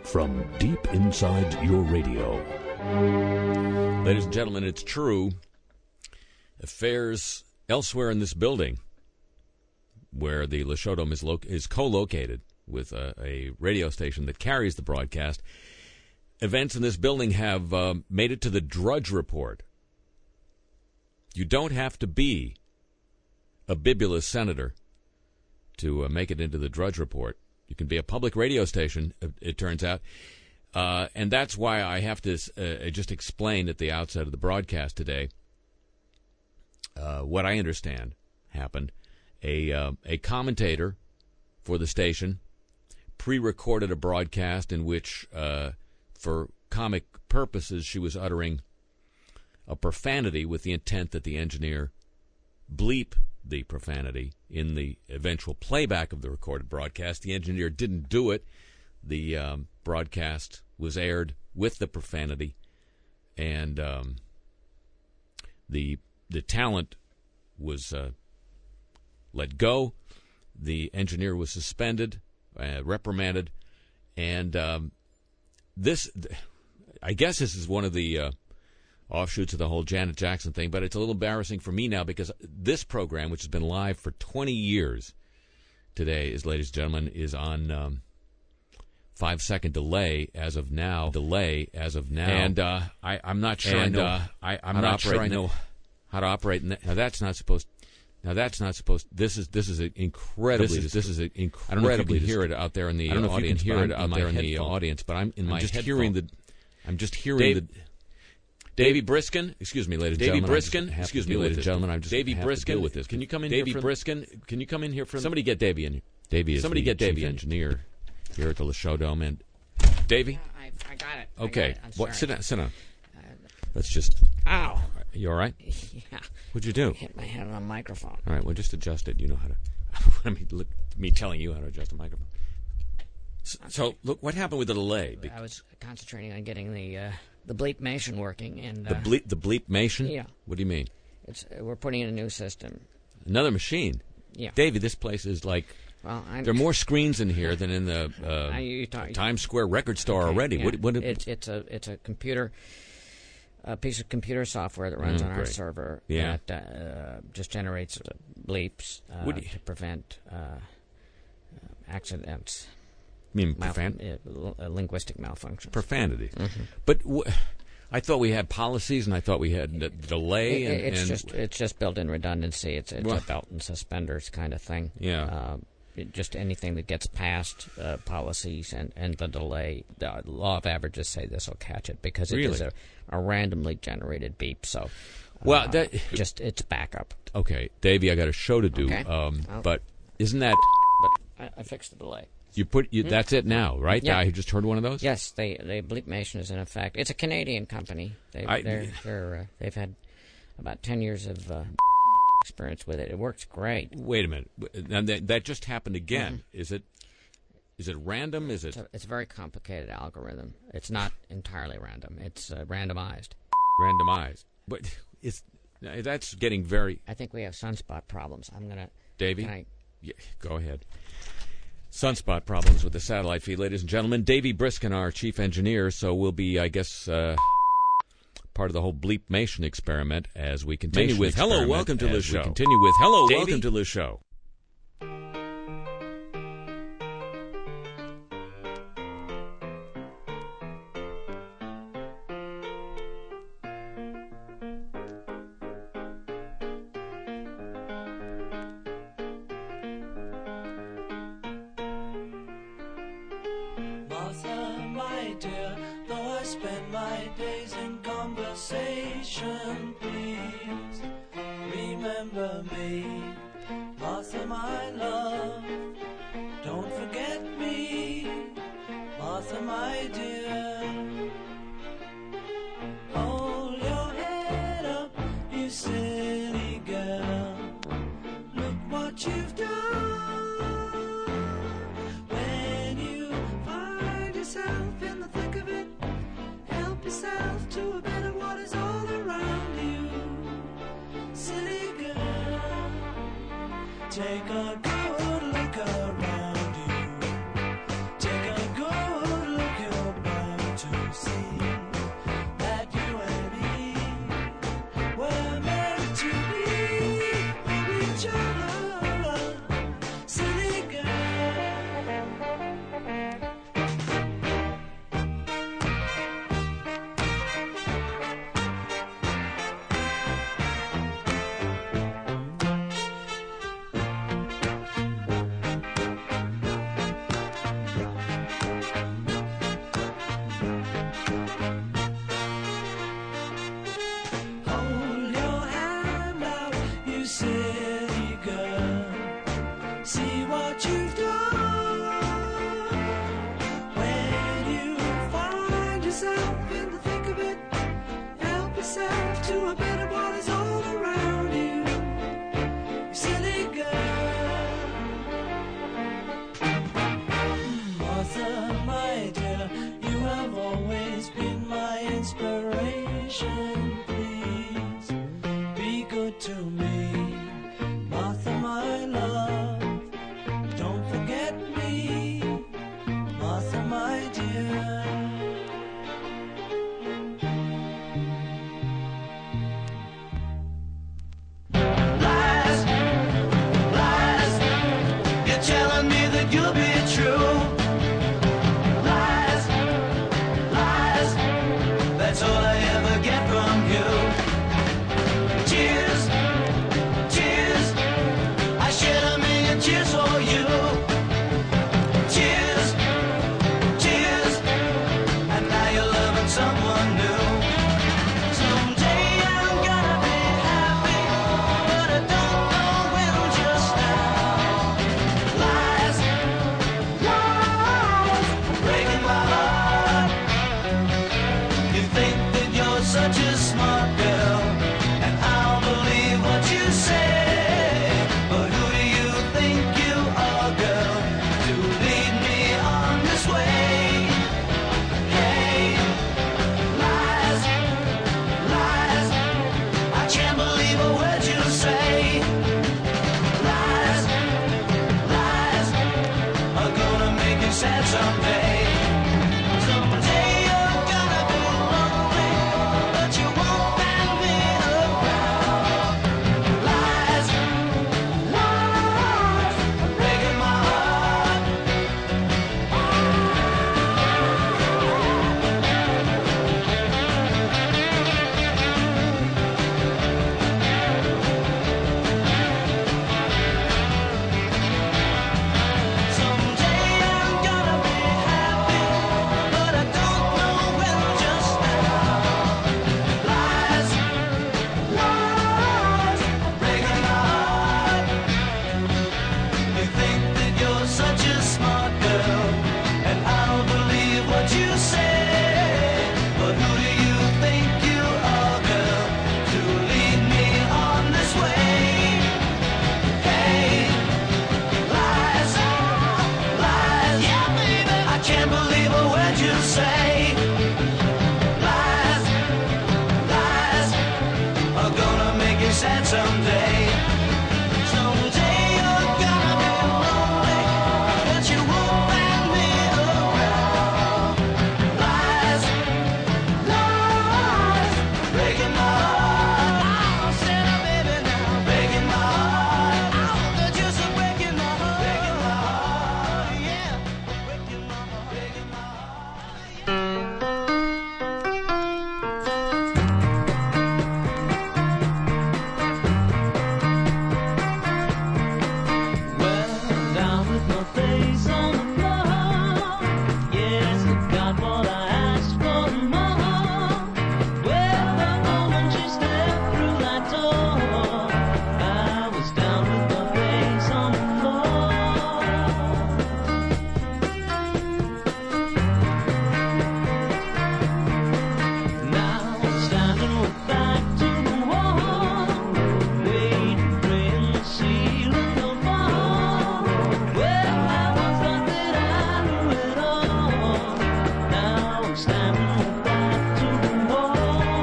from deep inside your radio. Ladies and gentlemen, it's true. Affairs elsewhere in this building, where the Le Show Dome is co-located with a radio station that carries the broadcast, events in this building have made it to the Drudge Report. You don't have to be a bibulous senator to make it into the Drudge Report. You can be a public radio station, it turns out. And that's why I have to just explain at the outset of the broadcast today what I understand happened. A commentator for the station pre-recorded a broadcast in which, for comic purposes, she was uttering a profanity with the intent that the engineer bleep the profanity in the eventual playback of the recorded broadcast. The engineer didn't do it. The broadcast was aired with the profanity, and the talent was let go. The engineer was suspended, reprimanded, and I guess this is one of the offshoots of the whole Janet Jackson thing, but it's a little embarrassing for me now because this program, which has been live for 20 years today, ladies and gentlemen, is on 5-second delay as of now. And I'm not sure I'm not sure I know how to operate. Now that's not supposed. This is incredibly. This is incredibly. I don't know if you can hear it out there in the audience. I don't know if you can hear it out there in the audience, but I'm just hearing the. Davey Briskin, excuse me, ladies and gentlemen. Davey Briskin, excuse me, ladies and gentlemen. I'm just Davey Briskin with this. Can you come in Davey here? Davey Briskin, can you come in here for somebody get Davey in here? Davey is somebody get Davey engineer here at the Le Show Dome. And Davey, I got it. Okay, what? Sit down. Let's just. Ow. You all right? Yeah. What'd you do? Hit my head on a microphone. All right, well, just adjust it. You know how to. I mean, look, me telling you how to adjust a microphone. So look, what happened with the delay? I was concentrating on getting the bleep-mation working, and the bleep-mation. Yeah. What do you mean? We're putting in a new system. Another machine. Yeah. Davey, this place is like. Well, there are more screens in here than in the Times Square record store already. Yeah. What it's a computer, a piece of computer software that runs on our server that just generates bleeps to prevent accidents. You mean linguistic malfunction. Profanity. Mm-hmm. But I thought we had policies, and I thought we had delay. It's just built-in redundancy. It's a belt and suspenders kind of thing. Yeah. Just anything that gets past policies and the delay, the law of averages say this will catch it because it is a randomly generated beep. So, it's backup. Okay, Davey, I got a show to do. Okay. But isn't that? But I fixed the delay. That's it now, right? Yeah. I just heard one of those. Yes, bleepmation is in effect. It's a Canadian company. They've had about 10 years of experience with it. It works great. Wait a minute. And that just happened again. Mm-hmm. Is it random? It's a very complicated algorithm. It's not entirely random. It's randomized. Randomized. But that's getting very. I think we have sunspot problems. I'm gonna. Davey. Yeah, go ahead. Sunspot problems with the satellite feed, ladies and gentlemen. Davey Briskin, our chief engineer, so we'll be, I guess, part of the whole bleepmation experiment as we continue with Hello, Welcome to the Show. Continue with Hello, Davey. Welcome to the Show. someday. Someday you're gonna be lonely, but you won't find me around. Lies, lies, breaking my heart. Someday I'm gonna be happy, but I don't know when just now. Lies, lies, breaking my heart. You think that you're such a smart girl, and I'll believe what you say. But who do you think you are, girl, to lead me on this way? Hey, lies, lies, yeah, baby, I can't believe a word you say. Lies, lies, are gonna make you sad someday. Someday you're gonna be lonely, but you won't find me around. Lies, lies, breaking my heart. Oh, said I, baby, now, breaking my heart. Oh, the juice is breaking my heart. Breaking my heart, yeah, breaking my heart. Breaking my Well, down with my face on the floor. Yes, I got what I asked for and more. Well, the moment she stepped through that door, I was down with my face on the floor. Now I'm standing with back to the wall, waiting, praying the ceiling will fall. Well, I once thought that I knew it all. Now I'm standing with back to the wall.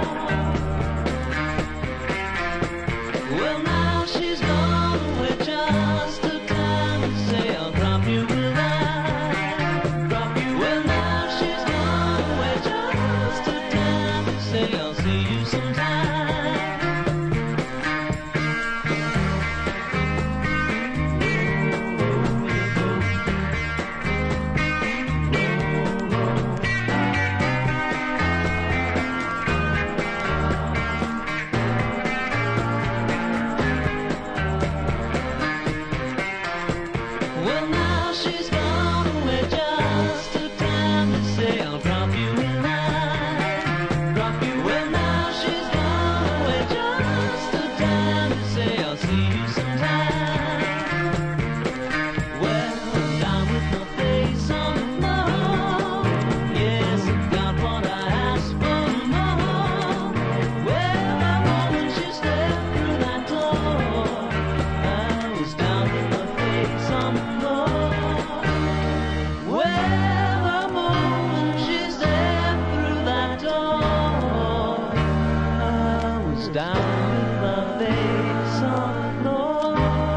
Well, now she's gone away just a time to say I'll drop you when I drop you. Well, now she's gone away just a time to say I'll see you sometime. Well, now she's gone away just a time to say I'll drop you when I drop you. Well, now she's gone away just a time to say I'll see you sometime. Well, I'm down with my face on the floor. Yes, I got what I asked for and more. Well, the moment she stepped through that door, I was down with my face on the floor. Well, the moment she stepped through that door, I was down with my face on the floor.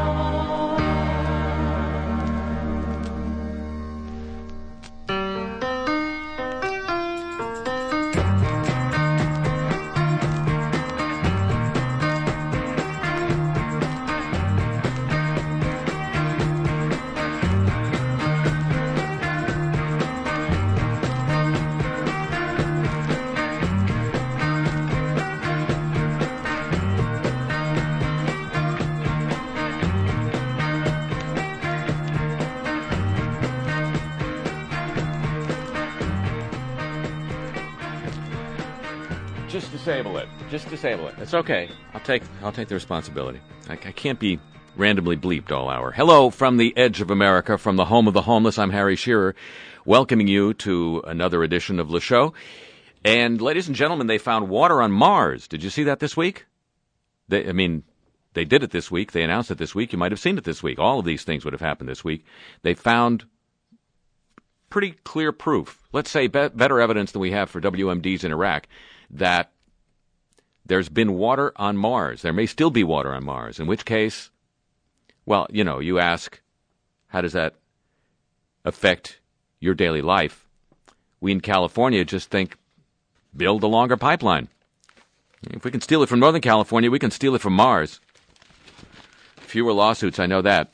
Just disable it. Just disable it. It's okay. I'll take the responsibility. I can't be randomly bleeped all hour. Hello from the edge of America, from the home of the homeless. I'm Harry Shearer, welcoming you to another edition of Le Show. And ladies and gentlemen, they found water on Mars. Did you see that this week? They did it this week. They announced it this week. You might have seen it this week. All of these things would have happened this week. They found pretty clear proof, let's say better evidence than we have for WMDs in Iraq, that there's been water on Mars. There may still be water on Mars, in which case, well, you ask, how does that affect your daily life. We in California just think, build a longer pipeline. If we can steal it from Northern California, we can steal it from Mars. Fewer lawsuits, I know that.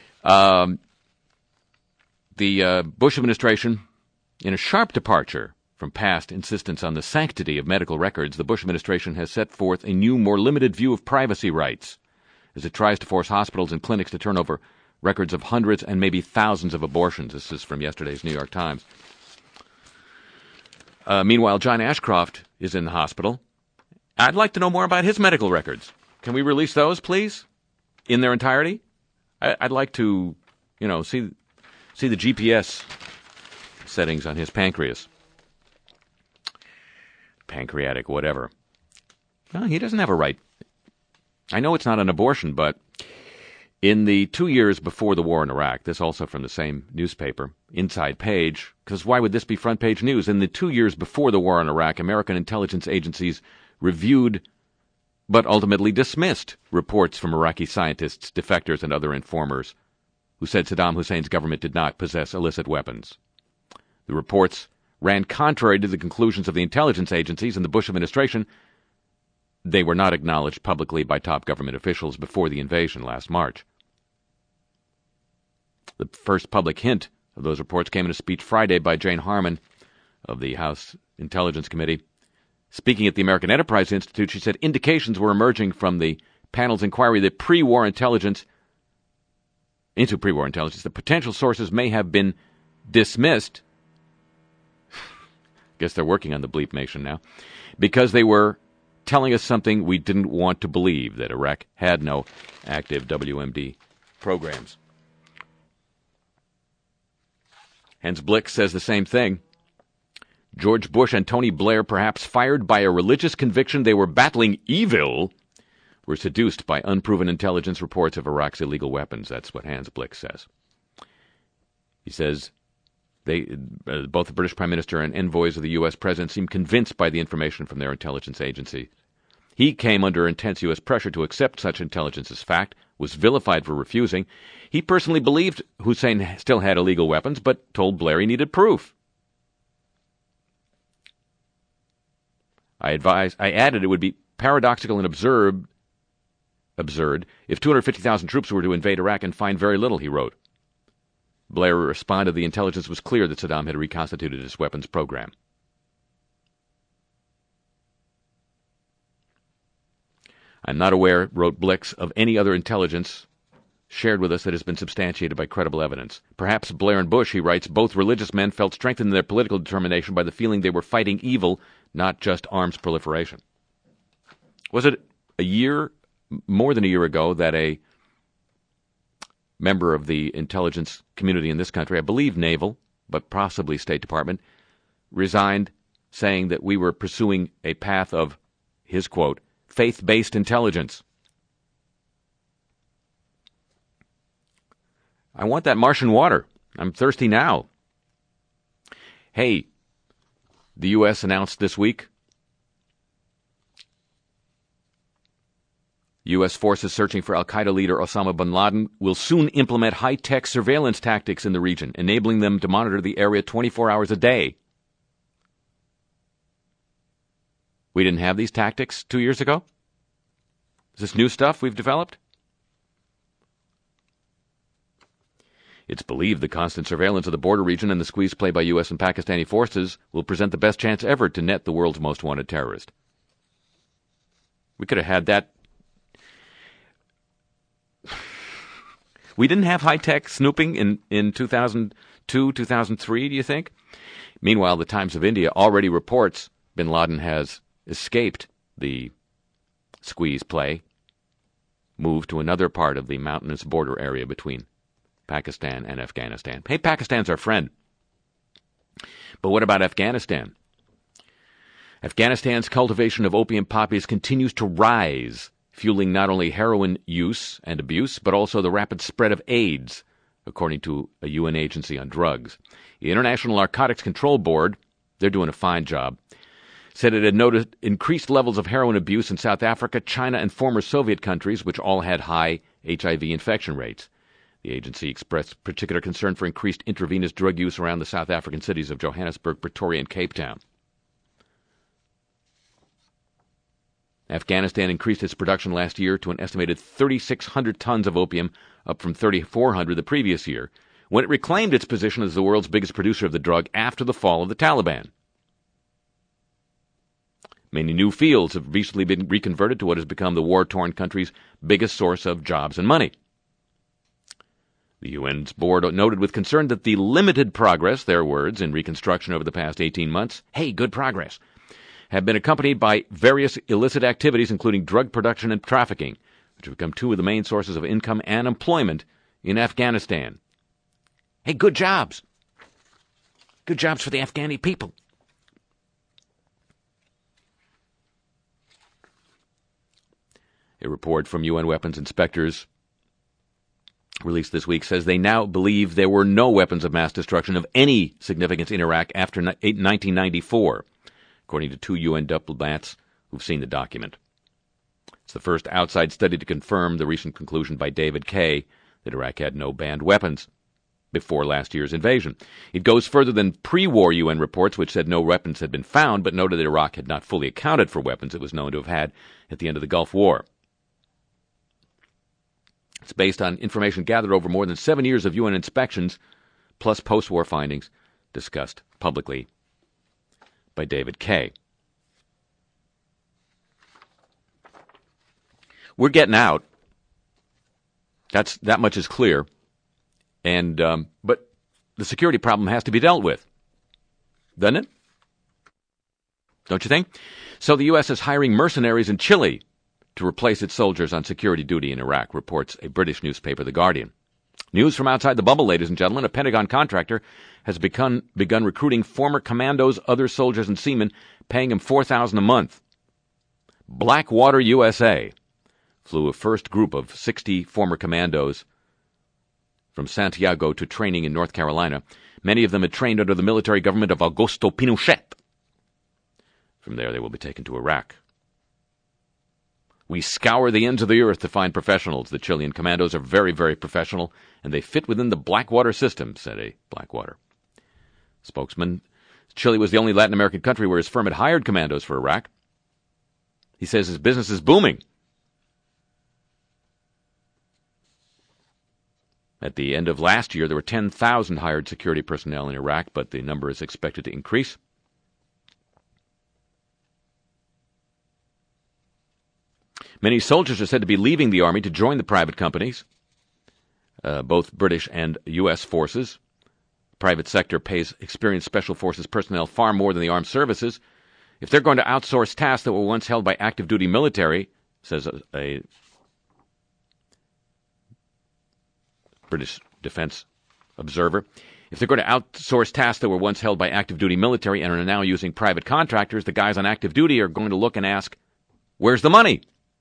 The Bush administration, in a sharp departure from past insistence on the sanctity of medical records, the Bush administration has set forth a new, more limited view of privacy rights as it tries to force hospitals and clinics to turn over records of hundreds and maybe thousands of abortions. This is from yesterday's New York Times. Meanwhile, John Ashcroft is in the hospital. I'd like to know more about his medical records. Can we release those, please, in their entirety? I'd like to, see the GPS settings on his pancreas. Pancreatic, whatever. Well, he doesn't have a right. I know it's not an abortion, but in the 2 years before the war in Iraq, this also from the same newspaper, Inside Page, because why would this be front page news? In the 2 years before the war in Iraq, American intelligence agencies reviewed but ultimately dismissed reports from Iraqi scientists, defectors, and other informers who said Saddam Hussein's government did not possess illicit weapons. The reports ran contrary to the conclusions of the intelligence agencies and the Bush administration. They were not acknowledged publicly by top government officials before the invasion last March. The first public hint of those reports came in a speech Friday by Jane Harman of the House Intelligence Committee. Speaking at the American Enterprise Institute, she said indications were emerging from the panel's inquiry that pre-war intelligence, that potential sources may have been dismissed. Guess they're working on the bleepmation now, because they were telling us something we didn't want to believe, that Iraq had no active WMD programs. Hans Blick says the same thing. George Bush and Tony Blair, perhaps fired by a religious conviction they were battling evil, were seduced by unproven intelligence reports of Iraq's illegal weapons. That's what Hans Blick says. He says both the British Prime Minister and envoys of the U.S. President seemed convinced by the information from their intelligence agency. He came under intense U.S. pressure to accept such intelligence as fact, was vilified for refusing. He personally believed Hussein still had illegal weapons, but told Blair he needed proof. I added it would be paradoxical and absurd if 250,000 troops were to invade Iraq and find very little, he wrote. Blair responded the intelligence was clear that Saddam had reconstituted his weapons program. I'm not aware, wrote Blix, of any other intelligence shared with us that has been substantiated by credible evidence. Perhaps Blair and Bush, he writes, both religious men felt strengthened in their political determination by the feeling they were fighting evil, not just arms proliferation. Was it more than a year ago, that a member of the intelligence community in this country, I believe naval, but possibly State Department, resigned, saying that we were pursuing a path of, his quote, faith-based intelligence? I want that Martian water. I'm thirsty now. Hey, the U.S. announced this week U.S. forces searching for al-Qaeda leader Osama bin Laden will soon implement high-tech surveillance tactics in the region, enabling them to monitor the area 24 hours a day. We didn't have these tactics 2 years ago? Is this new stuff we've developed? It's believed the constant surveillance of the border region and the squeeze play by U.S. and Pakistani forces will present the best chance ever to net the world's most wanted terrorist. We could have had that. We didn't have high-tech snooping in 2002, 2003, do you think? Meanwhile, the Times of India already reports bin Laden has escaped the squeeze play, moved to another part of the mountainous border area between Pakistan and Afghanistan. Hey, Pakistan's our friend. But what about Afghanistan? Afghanistan's cultivation of opium poppies continues to rise, fueling not only heroin use and abuse, but also the rapid spread of AIDS, according to a UN agency on drugs. The International Narcotics Control Board, they're doing a fine job, said it had noticed increased levels of heroin abuse in South Africa, China, and former Soviet countries, which all had high HIV infection rates. The agency expressed particular concern for increased intravenous drug use around the South African cities of Johannesburg, Pretoria, and Cape Town. Afghanistan increased its production last year to an estimated 3,600 tons of opium, up from 3,400 the previous year, when it reclaimed its position as the world's biggest producer of the drug after the fall of the Taliban. Many new fields have recently been reconverted to what has become the war-torn country's biggest source of jobs and money. The UN's board noted with concern that the limited progress, their words, in reconstruction over the past 18 months, hey, good progress, have been accompanied by various illicit activities, including drug production and trafficking, which have become two of the main sources of income and employment in Afghanistan. Hey, good jobs. Good jobs for the Afghani people. A report from UN weapons inspectors released this week says they now believe there were no weapons of mass destruction of any significance in Iraq after 1994, according to two UN diplomats who've seen the document. It's the first outside study to confirm the recent conclusion by David Kay that Iraq had no banned weapons before last year's invasion. It goes further than pre-war UN reports, which said no weapons had been found, but noted that Iraq had not fully accounted for weapons it was known to have had at the end of the Gulf War. It's based on information gathered over more than 7 years of UN inspections, plus post-war findings discussed publicly by David Kay. We're getting out. That much is clear. And but the security problem has to be dealt with, doesn't it? Don't you think? So the U.S. is hiring mercenaries in Chile to replace its soldiers on security duty in Iraq, reports a British newspaper, The Guardian. News from outside the bubble, ladies and gentlemen. A Pentagon contractor has begun recruiting former commandos, other soldiers, and seamen, paying them $4,000 a month. Blackwater USA flew a first group of 60 former commandos from Santiago to training in North Carolina. Many of them had trained under the military government of Augusto Pinochet. From there, they will be taken to Iraq. We scour the ends of the earth to find professionals. The Chilean commandos are very, very professional, and they fit within the Blackwater system, said a Blackwater spokesman. Chile was the only Latin American country where his firm had hired commandos for Iraq. He says his business is booming. At the end of last year, there were 10,000 hired security personnel in Iraq, but the number is expected to increase. Many soldiers are said to be leaving the Army to join the private companies, both British and U.S. forces. The private sector pays experienced Special Forces personnel far more than the armed services. If they're going to outsource tasks that were once held by active duty military, says a British Defense Observer, if they're going to outsource tasks that were once held by active duty military and are now using private contractors, the guys on active duty are going to look and ask, where's the money?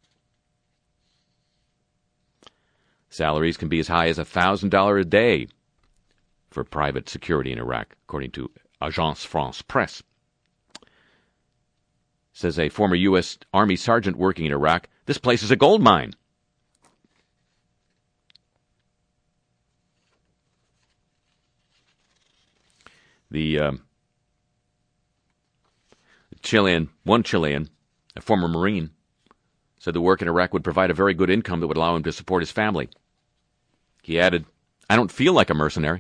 Salaries can be as high as $1,000 a day for private security in Iraq, according to Agence France Presse. Says a former U.S. Army sergeant working in Iraq, this place is a gold mine. The one Chilean, a former Marine, said the work in Iraq would provide a very good income that would allow him to support his family. He added, I don't feel like a mercenary.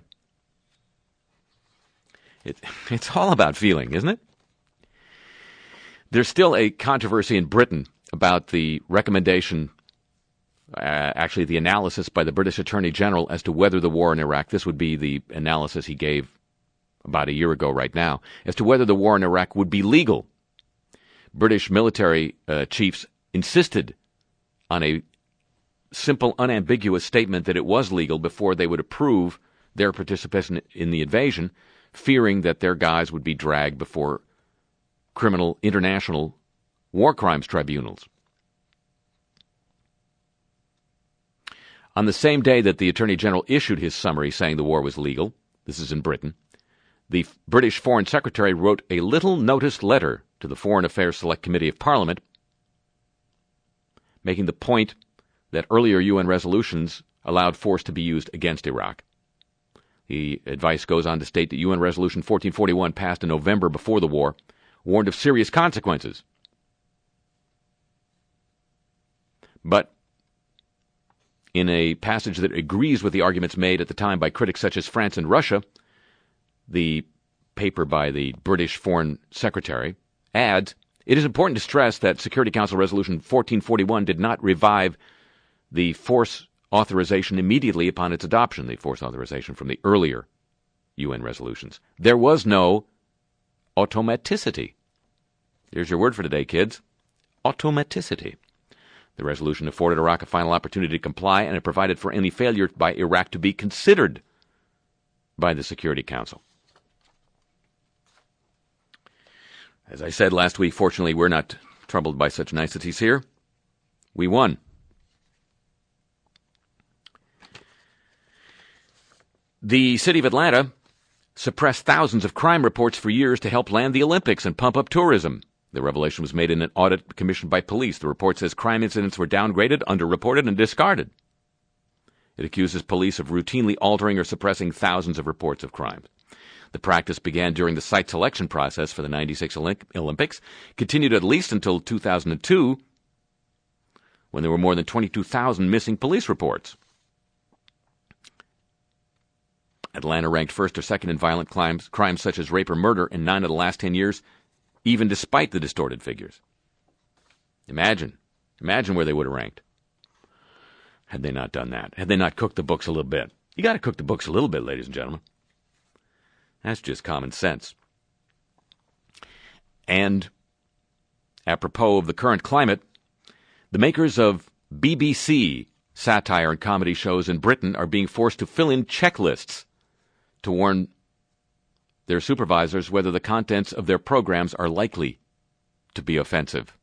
It's all about feeling, isn't it? There's still a controversy in Britain about the recommendation, actually the analysis by the British Attorney General as to whether the war in Iraq, this would be the analysis he gave about a year ago right now, as to whether the war in Iraq would be legal. British military chiefs insisted on a simple, unambiguous statement that it was legal before they would approve their participation in the invasion, fearing that their guys would be dragged before criminal international war crimes tribunals. On the same day that the Attorney General issued his summary saying the war was legal, this is in Britain, the British Foreign Secretary wrote a little-noticed letter to the Foreign Affairs Select Committee of Parliament, making the point that earlier UN resolutions allowed force to be used against Iraq. The advice goes on to state that UN Resolution 1441, passed in November before the war, warned of serious consequences. But in a passage that agrees with the arguments made at the time by critics such as France and Russia, the paper by the British Foreign Secretary adds, "It is important to stress that Security Council Resolution 1441 did not revive the force authorization immediately upon its adoption," the force authorization from the earlier UN resolutions. There was no automaticity. Here's your word for today, kids. Automaticity. The resolution afforded Iraq a final opportunity to comply, and it provided for any failure by Iraq to be considered by the Security Council. As I said last week, fortunately, we're not troubled by such niceties here. We won. The city of Atlanta suppressed thousands of crime reports for years to help land the Olympics and pump up tourism. The revelation was made in an audit commissioned by police. The report says crime incidents were downgraded, underreported, and discarded. It accuses police of routinely altering or suppressing thousands of reports of crimes. The practice began during the site selection process for the 96 Olympics, continued at least until 2002, when there were more than 22,000 missing police reports. Atlanta ranked first or second in violent crimes such as rape or murder in 9 of the last 10 years, even despite the distorted figures. Imagine where they would have ranked had they not done that, had they not cooked the books a little bit. You got to cook the books a little bit, ladies and gentlemen. That's just common sense. And apropos of the current climate, the makers of BBC satire and comedy shows in Britain are being forced to fill in checklists to warn their supervisors whether the contents of their programs are likely to be offensive.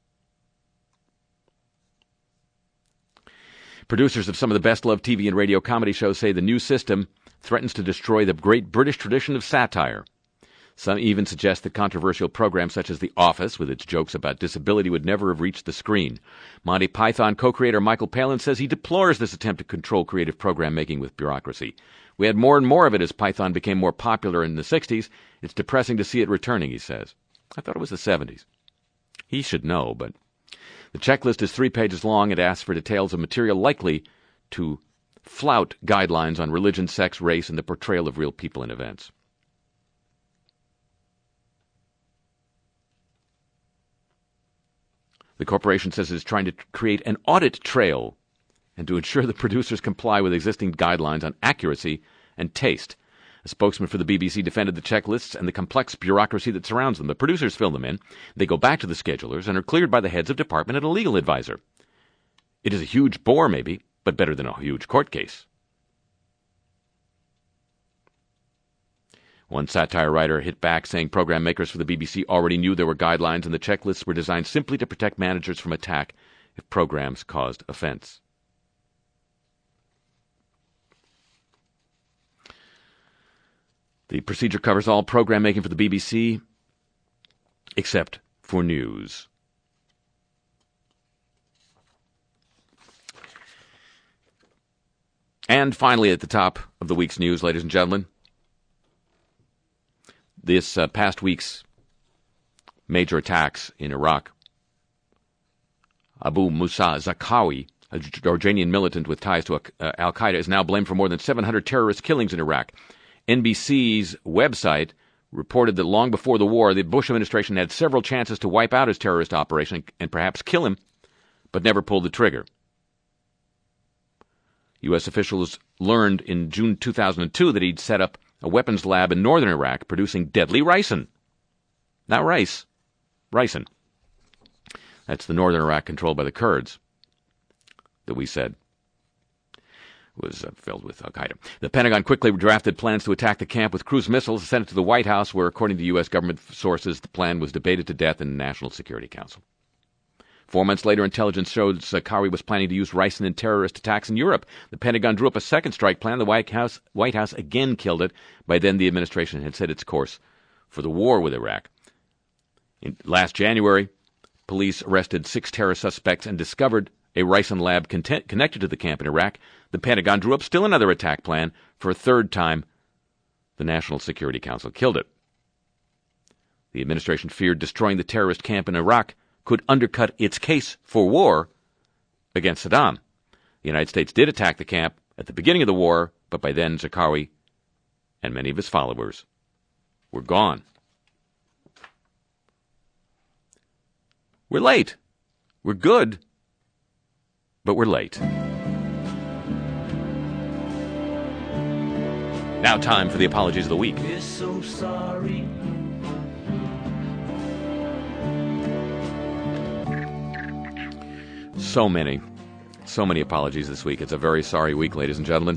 Producers of some of the best-loved TV and radio comedy shows say the new system threatens to destroy the great British tradition of satire. Some even suggest that controversial programs such as The Office, with its jokes about disability, would never have reached the screen. Monty Python co-creator Michael Palin says he deplores this attempt to control creative program making with bureaucracy. We had more and more of it as Python became more popular in the 60s. It's depressing to see it returning, he says. I thought it was the 70s. He should know, but the checklist is 3 pages long. It asks for details of material likely to flout guidelines on religion, sex, race, and the portrayal of real people and events. The corporation says it is trying to create an audit trail and to ensure the producers comply with existing guidelines on accuracy and taste. A spokesman for the BBC defended the checklists and the complex bureaucracy that surrounds them. The producers fill them in. They go back to the schedulers and are cleared by the heads of department and a legal advisor. It is a huge bore, maybe, but better than a huge court case. One satire writer hit back, saying program makers for the BBC already knew there were guidelines and the checklists were designed simply to protect managers from attack if programs caused offense. The procedure covers all program making for the BBC, except for news. And finally, at the top of the week's news, ladies and gentlemen, this past week's major attacks in Iraq. Abu Musa Zakawi, a Jordanian militant with ties to al-Qaeda, is now blamed for more than 700 terrorist killings in Iraq. NBC's website reported that long before the war, the Bush administration had several chances to wipe out his terrorist operation and perhaps kill him, but never pulled the trigger. U.S. officials learned in June 2002 that he'd set up a weapons lab in northern Iraq producing deadly ricin. Not rice, ricin. That's the northern Iraq controlled by the Kurds that we said was filled with al-Qaeda. The Pentagon quickly drafted plans to attack the camp with cruise missiles and sent it to the White House, where, according to U.S. government sources, the plan was debated to death in the National Security Council. 4 months later, intelligence showed Zakawi was planning to use ricin in terrorist attacks in Europe. The Pentagon drew up a second strike plan. The White House again killed it. By then, the administration had set its course for the war with Iraq. Last January, police arrested 6 terror suspects and discovered a ricin lab connected to the camp in Iraq, the Pentagon drew up still another attack plan for a third time. The National Security Council killed it. The administration feared destroying the terrorist camp in Iraq could undercut its case for war against Saddam. The United States did attack the camp at the beginning of the war, but by then Zarqawi and many of his followers were gone. We're late. We're good, but we're late. Now time for the apologies of the week. We're so sorry. So many apologies this week. It's a very sorry week, ladies and gentlemen.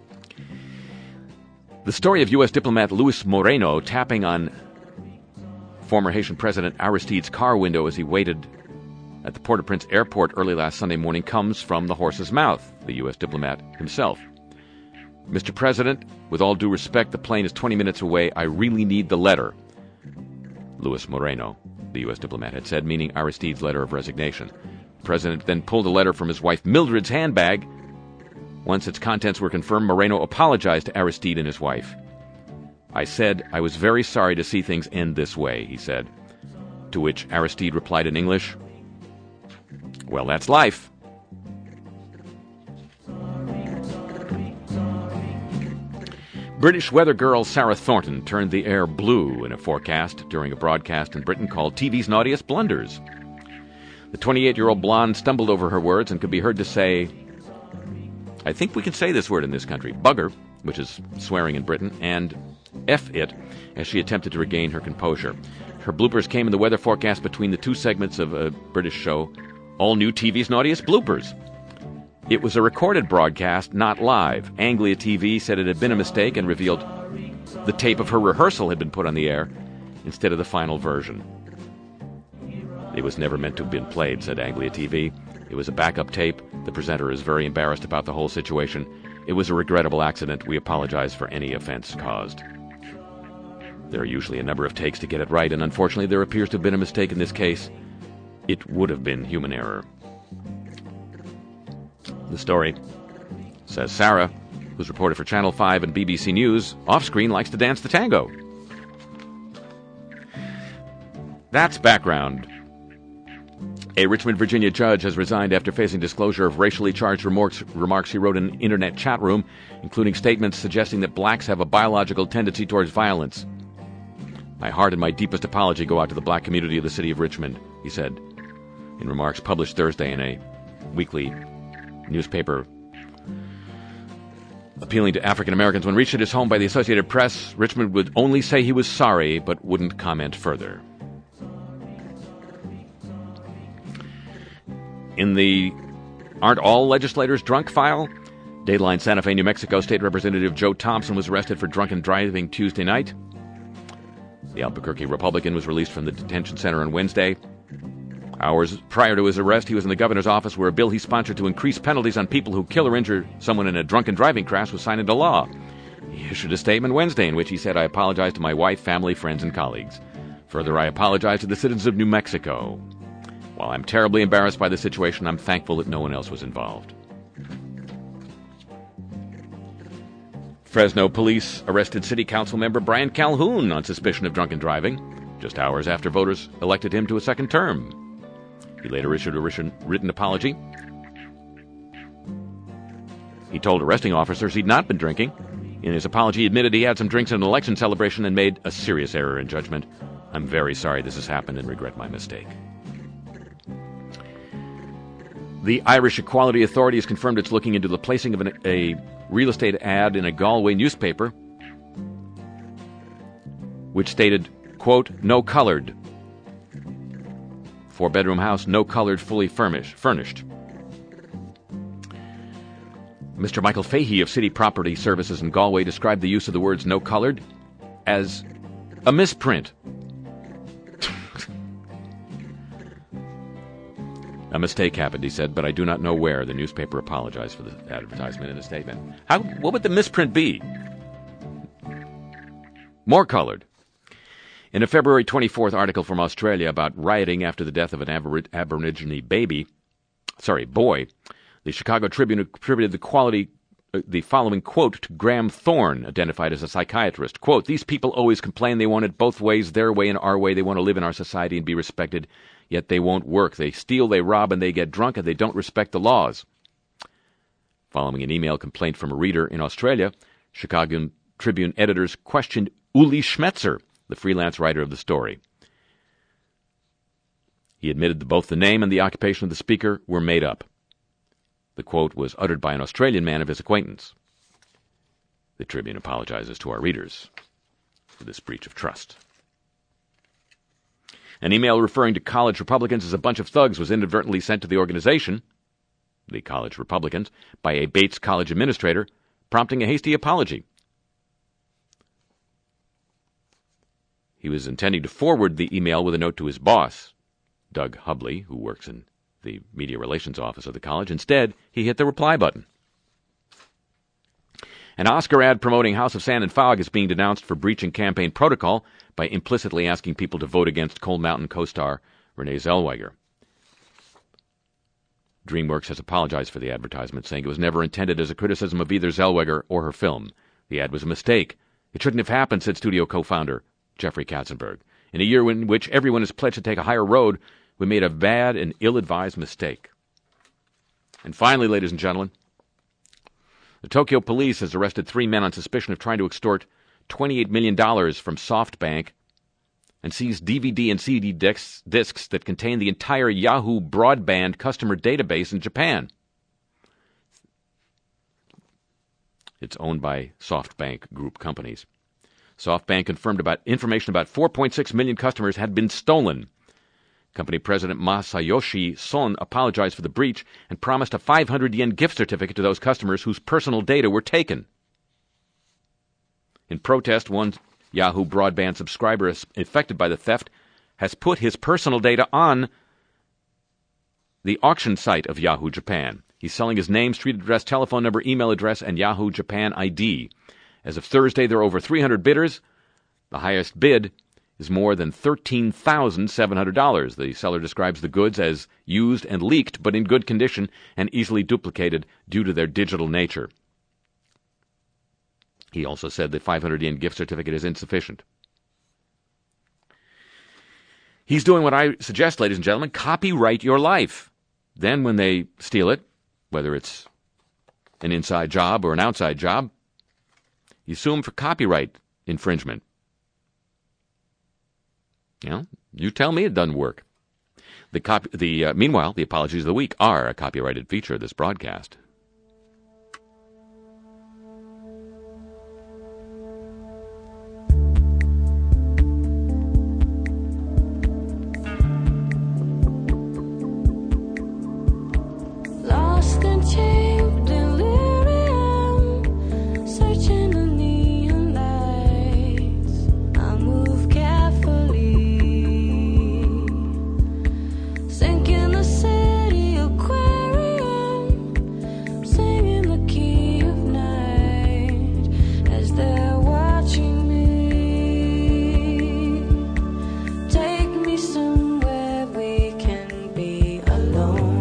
The story of U.S. diplomat Luis Moreno tapping on former Haitian President Aristide's car window as he waited at the Port-au-Prince airport early last Sunday morning comes from the horse's mouth, the U.S. diplomat himself. Mr. President, with all due respect, the plane is 20 minutes away. I really need the letter. Luis Moreno, the U.S. diplomat, had said, meaning Aristide's letter of resignation. The President then pulled a letter from his wife Mildred's handbag. Once its contents were confirmed, Moreno apologized to Aristide and his wife. I said I was very sorry to see things end this way, he said. To which Aristide replied in English, well, that's life. British weather girl Sarah Thornton turned the air blue in a forecast during a broadcast in Britain called TV's Naughtiest Blunders. The 28-year-old blonde stumbled over her words and could be heard to say, I think we can say this word in this country, bugger, which is swearing in Britain, and F it, as she attempted to regain her composure. Her bloopers came in the weather forecast between the two segments of a British show, all new TV's Naughtiest Bloopers. It was a recorded broadcast, not live. Anglia TV said it had been a mistake and revealed the tape of her rehearsal had been put on the air instead of the final version. It was never meant to have been played, said Anglia TV. It was a backup tape. The presenter is very embarrassed about the whole situation. It was a regrettable accident. We apologize for any offense caused. There are usually a number of takes to get it right, and unfortunately there appears to have been a mistake in this case. It would have been human error. The story says Sarah, who's reported for Channel 5 and BBC News, off-screen likes to dance the tango. That's background. A Richmond, Virginia judge has resigned after facing disclosure of racially charged remarks he wrote in an internet chat room, including statements suggesting that blacks have a biological tendency towards violence. My heart and my deepest apology go out to the black community of the city of Richmond, he said, in remarks published Thursday in a weekly newspaper appealing to African Americans. When reached at his home by the Associated Press, Richmond would only say he was sorry, but wouldn't comment further. In the Aren't All Legislators Drunk file, Dayline Santa Fe, New Mexico State Representative Joe Thompson was arrested for drunken driving Tuesday night. The Albuquerque Republican was released from the detention center on Wednesday. Hours prior to his arrest, he was in the governor's office where a bill he sponsored to increase penalties on people who kill or injure someone in a drunken driving crash was signed into law. He issued a statement Wednesday in which he said, I apologize to my wife, family, friends, and colleagues. Further, I apologize to the citizens of New Mexico. While I'm terribly embarrassed by the situation, I'm thankful that no one else was involved. Fresno police arrested City Council member Brian Calhoun on suspicion of drunken driving, just hours after voters elected him to a second term. He later issued a written apology. He told arresting officers he'd not been drinking. In his apology, he admitted he had some drinks at an election celebration and made a serious error in judgment. I'm very sorry this has happened and regret my mistake. The Irish Equality Authority has confirmed it's looking into the placing of a real estate ad in a Galway newspaper, which stated, quote, no colored. 4-bedroom house, no colored, fully furnished. Mr. Michael Fahey of City Property Services in Galway described the use of the words no colored as a misprint. A mistake happened, he said, but I do not know where. The newspaper apologized for the advertisement in a statement. What would the misprint be? More colored. In a February 24th article from Australia about rioting after the death of an Aborigine baby, Boy. The Chicago Tribune attributed the following quote to Graham Thorne, identified as a psychiatrist. Quote, "These people always complain they want it both ways, their way and our way. They want to live in our society and be respected, yet they won't work. They steal, they rob, and they get drunk, and they don't respect the laws." Following an email complaint from a reader in Australia, Chicago Tribune editors questioned Uli Schmetzer, the freelance writer of the story. He admitted that both the name and the occupation of the speaker were made up. The quote was uttered by an Australian man of his acquaintance. The Tribune apologizes to our readers for this breach of trust. An email referring to college Republicans as a bunch of thugs was inadvertently sent to the organization, the College Republicans, by a Bates College administrator, prompting a hasty apology. He was intending to forward the email with a note to his boss, Doug Hubley, who works in the media relations office of the college. Instead, he hit the reply button. An Oscar ad promoting House of Sand and Fog is being denounced for breaching campaign protocol by implicitly asking people to vote against Cold Mountain co-star Renee Zellweger. DreamWorks has apologized for the advertisement, saying it was never intended as a criticism of either Zellweger or her film. The ad was a mistake. It shouldn't have happened, said studio co-founder Jeffrey Katzenberg. In a year in which everyone is pledged to take a higher road, we made a bad and ill-advised mistake. And finally, ladies and gentlemen, the Tokyo police has arrested 3 men on suspicion of trying to extort $28 million from SoftBank and seized DVD and CD discs that contain the entire Yahoo broadband customer database in Japan. It's owned by SoftBank Group companies. SoftBank confirmed information about 4.6 million customers had been stolen. Company president Masayoshi Son apologized for the breach and promised a 500 yen gift certificate to those customers whose personal data were taken. In protest, one Yahoo broadband subscriber affected by the theft has put his personal data on the auction site of Yahoo Japan. He's selling his name, street address, telephone number, email address, and Yahoo Japan ID. As of Thursday, there are over 300 bidders. The highest bid is more than $13,700. The seller describes the goods as used and leaked, but in good condition and easily duplicated due to their digital nature. He also said the 500 yen gift certificate is insufficient. He's doing what I suggest, ladies and gentlemen, copyright your life. Then when they steal it, whether it's an inside job or an outside job, you sue them for copyright infringement. You know, you tell me it doesn't work. Meanwhile, the apologies of the week are a copyrighted feature of this broadcast. Lost in cheap delirium, searching the neon lights. I move carefully, sinking the city aquarium, singing the key of night as they're watching me. Take me somewhere we can be alone.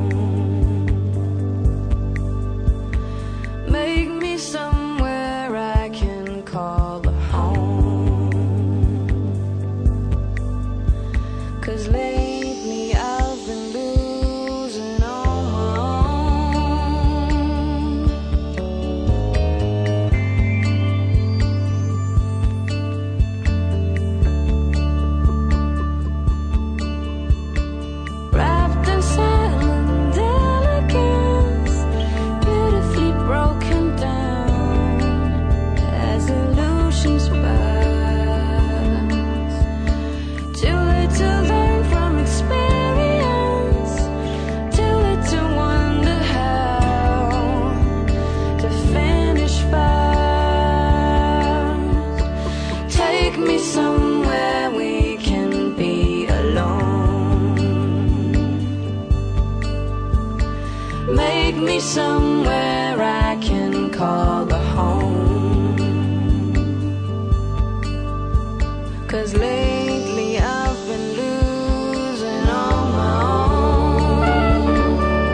Make me somewhere I can call a home. 'Cause lately I've been losing on my own. Wrapped in silent elegance, beautifully broken down as illusions pass. Too late to learn from experience, too late to wonder how to finish fast. Take me somewhere we can be alone. Make me somewhere I can call a home. 'Cause lately I've been losing on my own.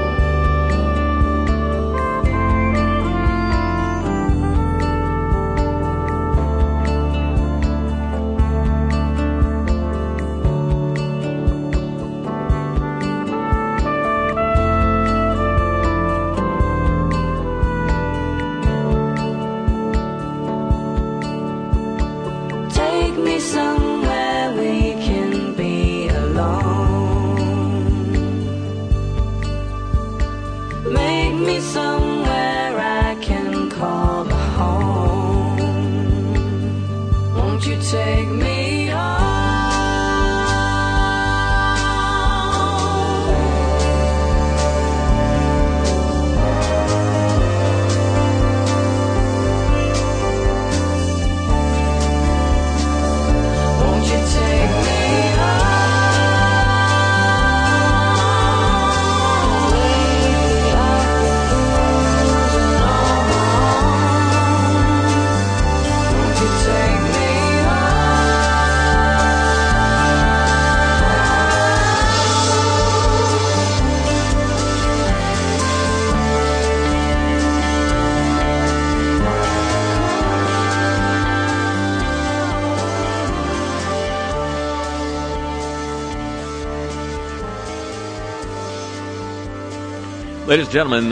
Ladies and gentlemen,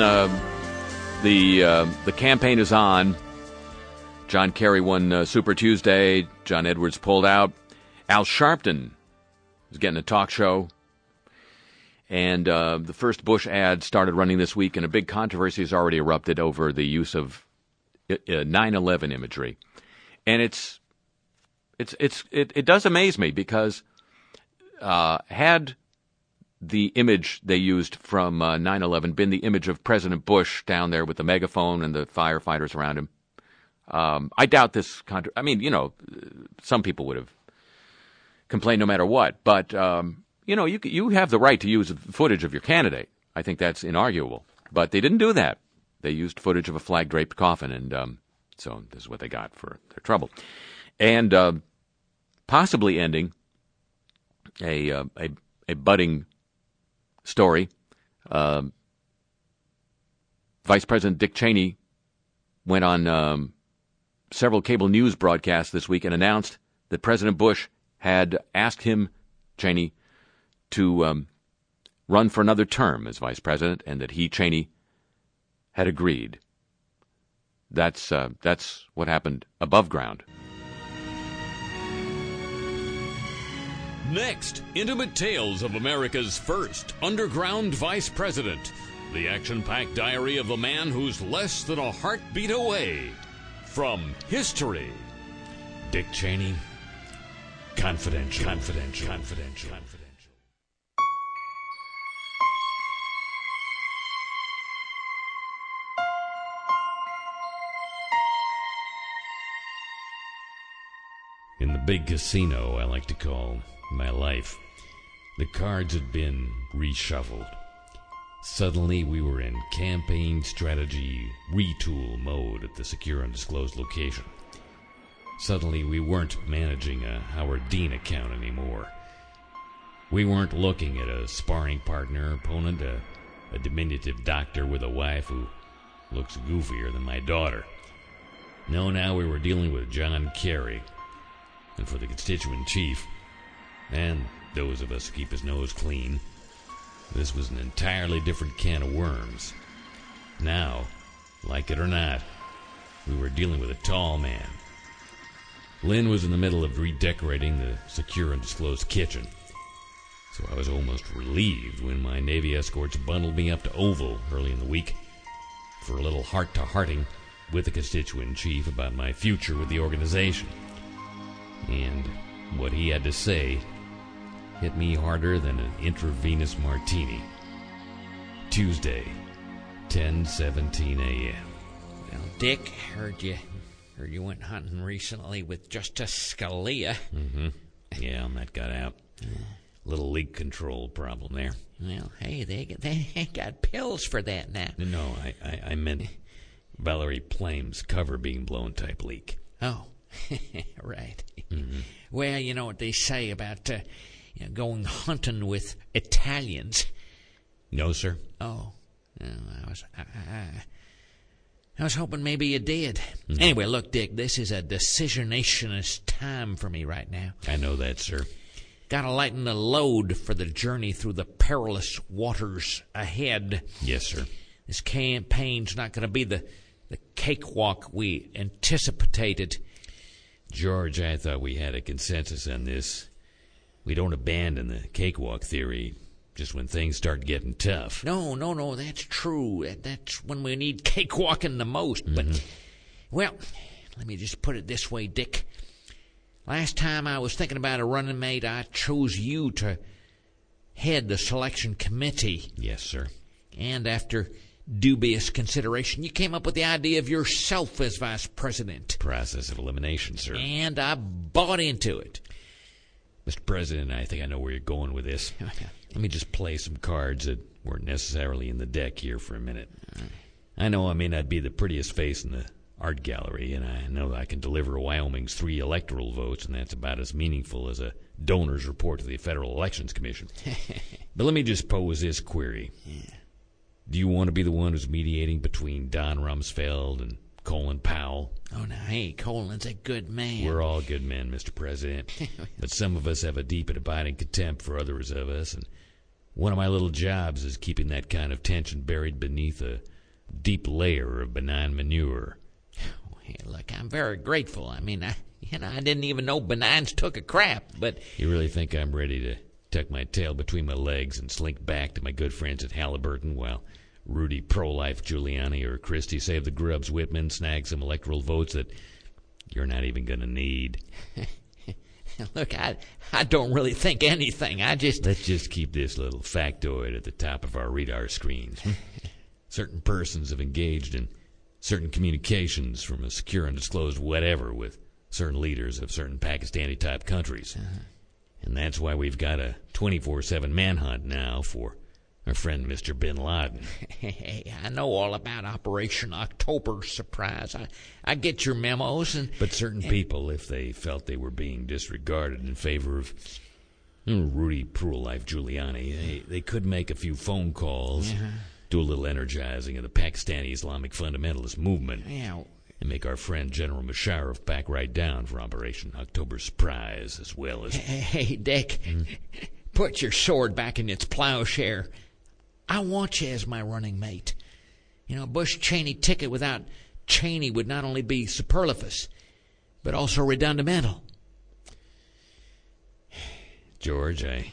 the campaign is on. John Kerry won Super Tuesday. John Edwards pulled out. Al Sharpton is getting a talk show. And the first Bush ad started running this week, and a big controversy has already erupted over the use of 9/11 imagery. And it does amaze me because had the image they used from 9/11 been the image of President Bush down there with the megaphone and the firefighters around him, I doubt this. I mean, some people would have complained no matter what. But you have the right to use footage of your candidate. I think that's inarguable. But they didn't do that. They used footage of a flag-draped coffin, and so this is what they got for their trouble, and possibly ending a budding story. Vice President Dick Cheney went on several cable news broadcasts this week and announced that President Bush had asked him, Cheney, to run for another term as vice president, and that he, Cheney, had agreed. That's what happened above ground. Next, intimate tales of America's first underground vice president. The action-packed diary of a man who's less than a heartbeat away from history. Dick Cheney, confidential. In the big casino I like to call my life, the cards had been reshuffled. Suddenly we were in campaign strategy retool mode at the secure undisclosed location. Suddenly we weren't managing a Howard Dean account anymore. We weren't looking at a sparring partner, opponent, a diminutive doctor with a wife who looks goofier than my daughter. No, now we were dealing with John Kerry. And for the constituent chief, and those of us who keep his nose clean, this was an entirely different can of worms. Now, like it or not, we were dealing with a tall man. Lynn was in the middle of redecorating the secure and disclosed kitchen, so I was almost relieved when my Navy escorts bundled me up to Oval early in the week for a little heart-to-hearting with the constituent chief about my future with the organization. And what he had to say hit me harder than an intravenous martini. Tuesday, 10:17 a.m. Well, Dick, heard you went hunting recently with Justice Scalia. Mm-hmm. Yeah, that got out. Little leak control problem there. Well, hey, they ain't got pills for that now. No, I meant Valerie Plame's cover being blown type leak. Oh, right. Mm-hmm. Well, you know what they say about going hunting with Italians. No, sir. Oh, I was hoping maybe you did. Mm-hmm. Anyway, look, Dick, this is a decisionationist time for me right now. I know that, sir. Gotta lighten the load for the journey through the perilous waters ahead. Yes, sir. This campaign's not gonna be the cakewalk we anticipated. George, I thought we had a consensus on this. We don't abandon the cakewalk theory just when things start getting tough. No, that's true. That's when we need cakewalking the most. Mm-hmm. But, well, let me just put it this way, Dick. Last time I was thinking about a running mate, I chose you to head the selection committee. Yes, sir. And after dubious consideration, you came up with the idea of yourself as vice president. Process of elimination, sir. And I bought into it. Mr. President, I think I know where you're going with this. Let me just play some cards that weren't necessarily in the deck here for a minute. I know I may not be the prettiest face in the art gallery, and I know I can deliver Wyoming's 3 electoral votes, and that's about as meaningful as a donor's report to the Federal Elections Commission. But let me just pose this query. Yeah. Do you want to be the one who's mediating between Don Rumsfeld and Colin Powell? Oh, now, hey, Colin's a good man. We're all good men, Mr. President. But some of us have a deep and abiding contempt for others of us, and One of my little jobs is keeping that kind of tension buried beneath a deep layer of benign manure. Hey, look, I'm very grateful. I mean, I didn't even know benigns took a crap, but... You really think I'm ready to tuck my tail between my legs and slink back to my good friends at Halliburton while Rudy Pro-Life Giuliani or Christie Save the Grubs Whitman snag some electoral votes that you're not even going to need? Look, I don't really think anything. Let's just keep this little factoid at the top of our radar screens. Certain persons have engaged in certain communications from a secure undisclosed whatever with certain leaders of certain Pakistani-type countries. And that's why we've got a 24/7 manhunt now for our friend Mr. Bin Laden. Hey, I know all about Operation October Surprise. I get your memos. But certain people, if they felt they were being disregarded in favor of Rudy Pro-Life Giuliani, they could make a few phone calls, do a little energizing of the Pakistani Islamic fundamentalist movement, and make our friend General Musharraf back right down for Operation October Surprise, as well as... Hey, Dick, put your sword back in its plowshare. I want you as my running mate. Bush-Cheney ticket without Cheney would not only be superfluous, but also redundamental. George, I'm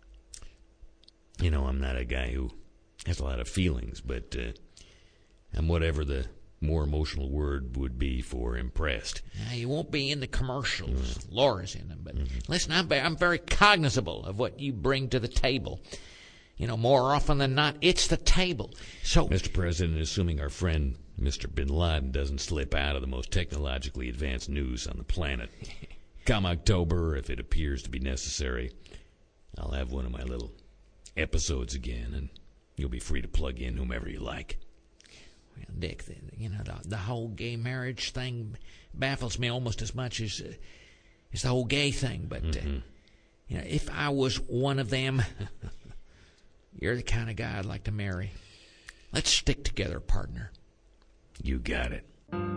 not a guy who has a lot of feelings, but I'm whatever the more emotional word would be for impressed. Now, you won't be in the commercials. Laura's in them, but listen, I'm very cognizable of what you bring to the table. More often than not, it's the table. So, Mr. President, assuming our friend Mr. Bin Laden doesn't slip out of the most technologically advanced news on the planet, come October, if it appears to be necessary, I'll have one of my little episodes again, and you'll be free to plug in whomever you like. Well, Dick, the whole gay marriage thing baffles me almost as much as the whole gay thing. But if I was one of them, you're the kind of guy I'd like to marry. Let's stick together, partner. You got it.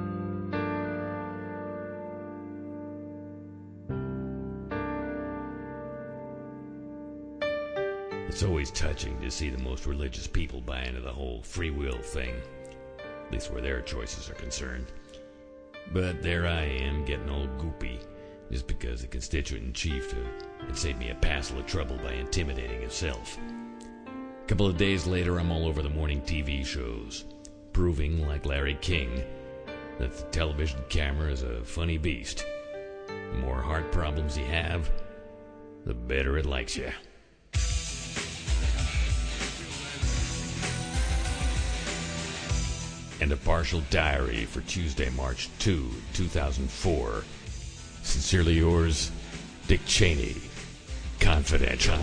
It's always touching to see the most religious people buy into the whole free will thing, at least where their choices are concerned. But there I am, getting all goopy, just because the constituent-in-chief had saved me a passel of trouble by intimidating himself. A couple of days later, I'm all over the morning TV shows, proving, like Larry King, that the television camera is a funny beast. The more heart problems you have, the better it likes you. And a partial diary for Tuesday, March 2, 2004. Sincerely yours, Dick Cheney. Confidential.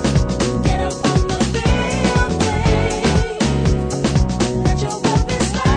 Let your love be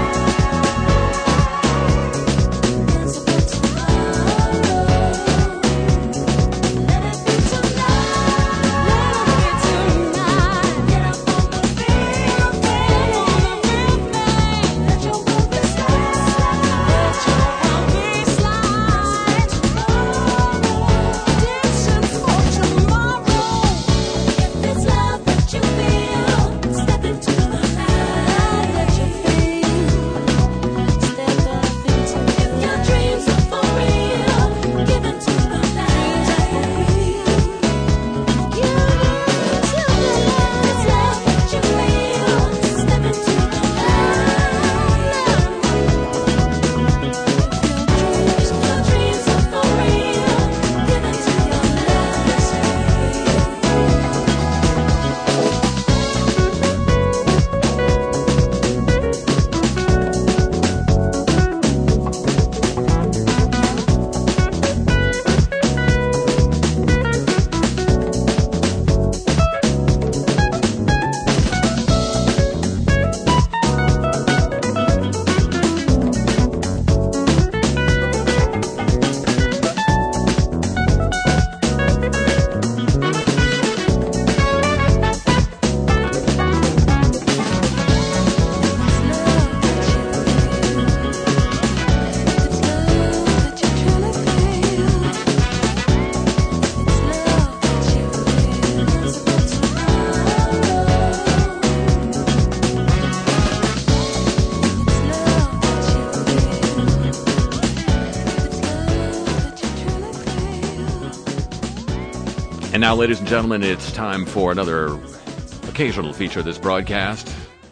And now, ladies and gentlemen, it's time for another occasional feature of this broadcast.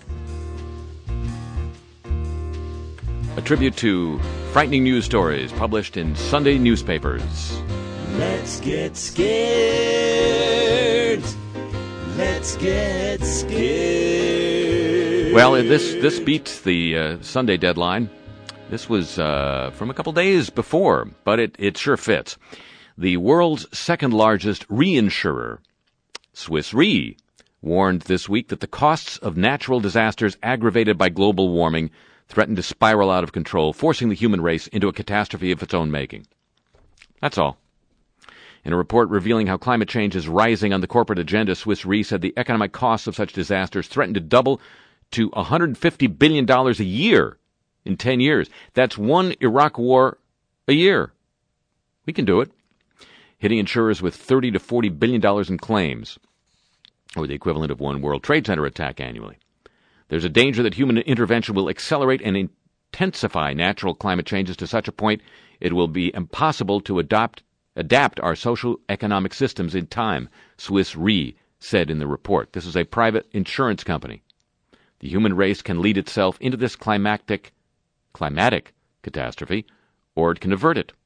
A tribute to frightening news stories published in Sunday newspapers. Let's get scared. Let's get scared. Well, this beats the Sunday deadline. This was from a couple days before, but it sure fits. The world's second largest reinsurer, Swiss Re, warned this week that the costs of natural disasters aggravated by global warming threaten to spiral out of control, forcing the human race into a catastrophe of its own making. That's all. In a report revealing how climate change is rising on the corporate agenda, Swiss Re said the economic costs of such disasters threaten to double to $150 billion a year in 10 years. That's one Iraq war a year. We can do it. Hitting insurers with $30 to $40 billion in claims, or the equivalent of one World Trade Center attack annually. There's a danger that human intervention will accelerate and intensify natural climate changes to such a point it will be impossible to adapt our social economic systems in time, Swiss Re said in the report. This is a private insurance company. The human race can lead itself into this climatic catastrophe, or it can avert it.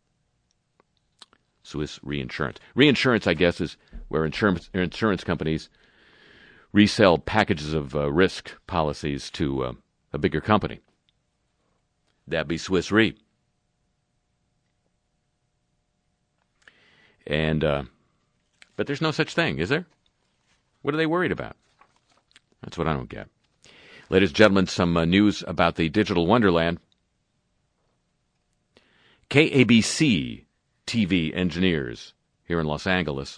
Swiss Reinsurance. Reinsurance, I guess, is where insurance companies resell packages of risk policies to a bigger company. That'd be Swiss Re. And but there's no such thing, is there? What are they worried about? That's what I don't get. Ladies and gentlemen, some news about the digital wonderland. KABC TV engineers here in Los Angeles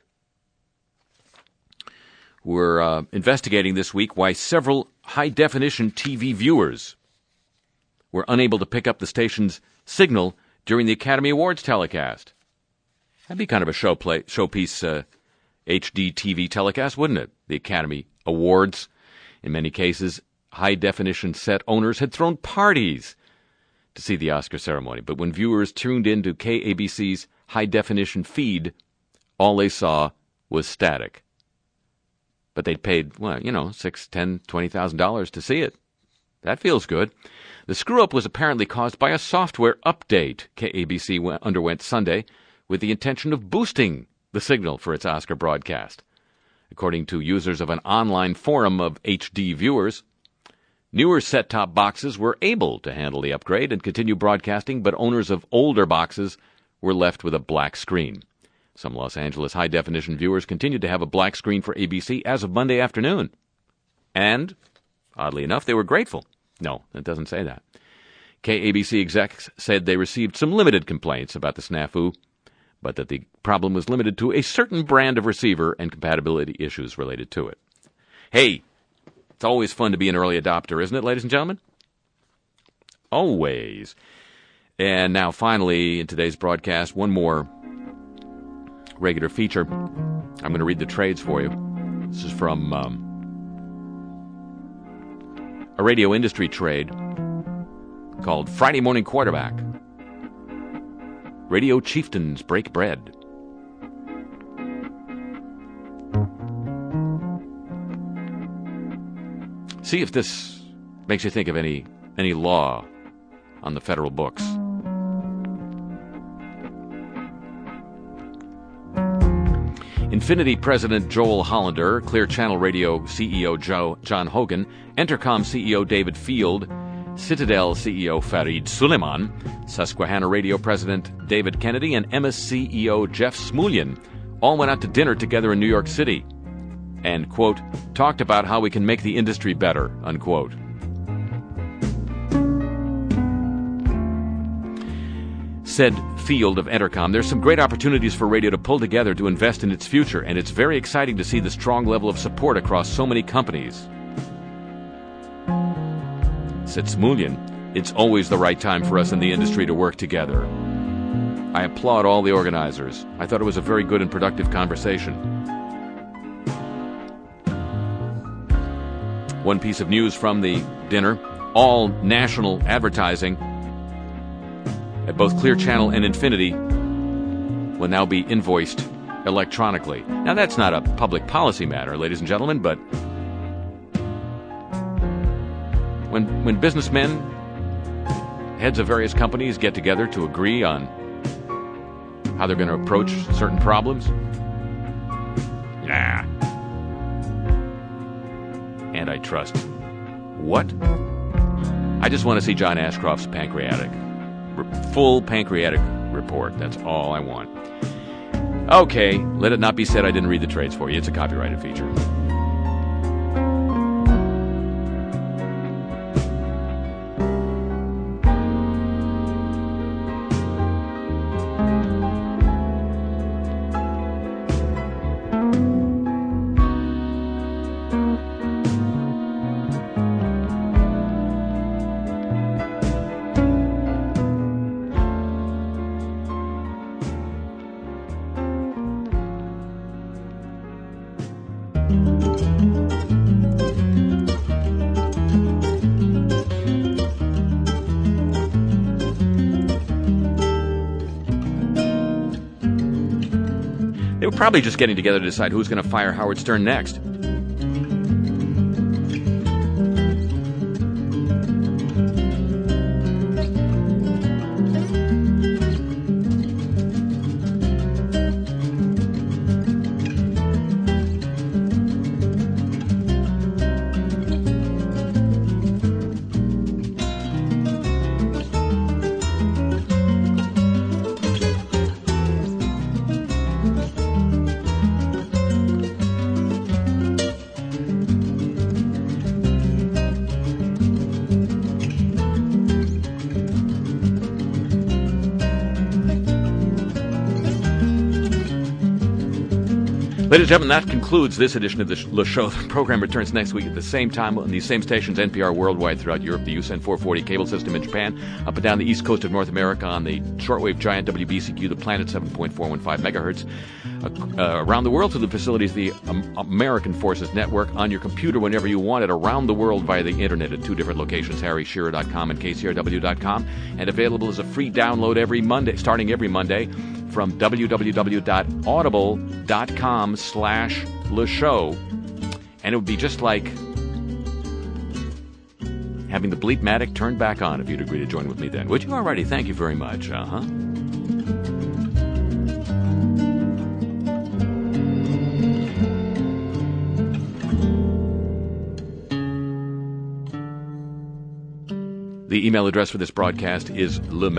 were investigating this week why several high-definition TV viewers were unable to pick up the station's signal during the Academy Awards telecast. That'd be kind of a showpiece HD TV telecast, wouldn't it? The Academy Awards. In many cases, high-definition set owners had thrown parties to see the Oscar ceremony. But when viewers tuned into KABC's high-definition feed, all they saw was static. But they'd paid, $6,000, $10,000, $20,000 to see it. That feels good. The screw-up was apparently caused by a software update KABC underwent Sunday with the intention of boosting the signal for its Oscar broadcast. According to users of an online forum of HD viewers, newer set-top boxes were able to handle the upgrade and continue broadcasting, but owners of older boxes were left with a black screen. Some Los Angeles high-definition viewers continued to have a black screen for ABC as of Monday afternoon. And, oddly enough, they were grateful. No, it doesn't say that. KABC execs said they received some limited complaints about the snafu, but that the problem was limited to a certain brand of receiver and compatibility issues related to it. Hey, it's always fun to be an early adopter, isn't it, ladies and gentlemen? Always. And now, finally, in today's broadcast, one more regular feature. I'm going to read the trades for you. This is from a radio industry trade called Friday Morning Quarterback. Radio chieftains break bread. See if this makes you think of any law on the federal books. Infinity President Joel Hollander, Clear Channel Radio CEO John Hogan, Entercom CEO David Field, Citadel CEO Fareed Suleiman, Susquehanna Radio President David Kennedy, and Emmis CEO Jeff Smulyan all went out to dinner together in New York City and, quote, talked about how we can make the industry better, unquote. Said Field of Entercom, there's some great opportunities for radio to pull together to invest in its future, and it's very exciting to see the strong level of support across so many companies. Said Smulyan, it's always the right time for us in the industry to work together. I applaud all the organizers. I thought it was a very good and productive conversation. One piece of news from the dinner, all national advertising at both Clear Channel and Infinity will now be invoiced electronically. Now, that's not a public policy matter, ladies and gentlemen, but when businessmen, heads of various companies get together to agree on how they're going to approach certain problems, nah. Antitrust. What? I just want to see John Ashcroft's full pancreatic report. That's all I want. Okay, let it not be said I didn't read the trades for you. It's a copyrighted feature. They were probably just getting together to decide who's going to fire Howard Stern next. Ladies and gentlemen, that concludes this edition of the show. The program returns next week at the same time on these same stations, NPR worldwide throughout Europe, the USEN 440 cable system in Japan, up and down the east coast of North America on the shortwave giant WBCQ, the Planet 7.415 megahertz, around the world through the facilities of the American Forces Network, on your computer whenever you want it, around the world via the internet at two different locations, harryshearer.com and kcrw.com, and available as a free download every Monday, starting every Monday, from www.audible.com/LeShow. And it would be just like having the Bleep-matic turned back on if you'd agree to join with me then. Would you? Alrighty, thank you very much. The email address for this broadcast is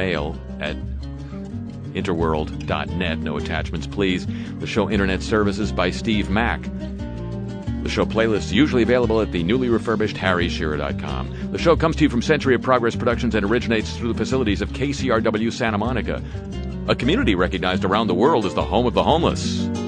lemail@interworld.net. No attachments, please. The show internet services by Steve Mack. The show playlist is usually available at the newly refurbished harryshearer.com. The show comes to you from Century of Progress Productions and originates through the facilities of KCRW Santa Monica, a community recognized around the world as the home of the homeless.